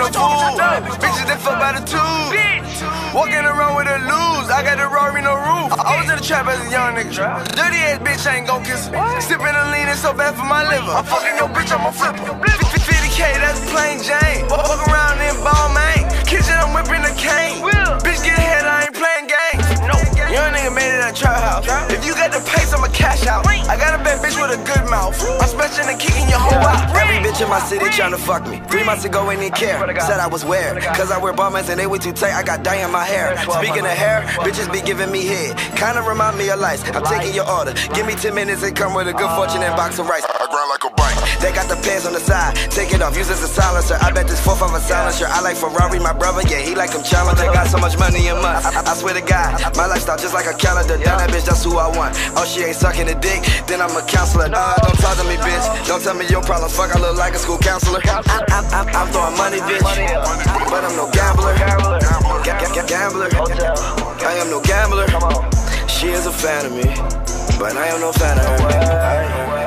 no fool. Bitches that fuck by the tube. Walking around with a lose. I got the Rory, no roof. I was in the trap as a young nigga. Dirty ass bitch, I ain't gon' kiss her. Sippin' a lean, it's so bad for my liver. I'm fucking your bitch, I'm a flipper. 50K, that's plain Jane. Walk around in ball, man. Kitchen, I'm whipping the cane. Bitch, get ahead, I ain't playing games. Young nigga made it at a trap house. If you got the pace, I'ma cash out. I got a bad bitch with a good mouth. I'm smashing and kicking your whole out. Every bitch in my city tryna fuck me. 3 months ago, ain't even care. Said I was weird, cause I wear bombers and they way too tight. I got dye in my hair. Speaking of hair, bitches be giving me head. Kinda remind me of lice. I'm taking your order. Give me 10 minutes and come with a good fortune and box of rice. I grind like a bike. They got the pants on the side. Take it off, use it as a silencer. I bet this 4-5 a silencer. I like Ferrari, my brother, yeah, he like them Challenger. Got so much money in months. I swear to God, my lifestyle just like a calendar. Down that bitch, that's who I want. Oh, she ain't sucking a dick, then I'm a counselor. Don't talk to me, bitch. Don't tell me your problems. Fuck, I look like a school counselor. I'm throwing money, bitch, but I'm no gambler. Gambler. I am no gambler. She is a fan of me, but I am no fan of her.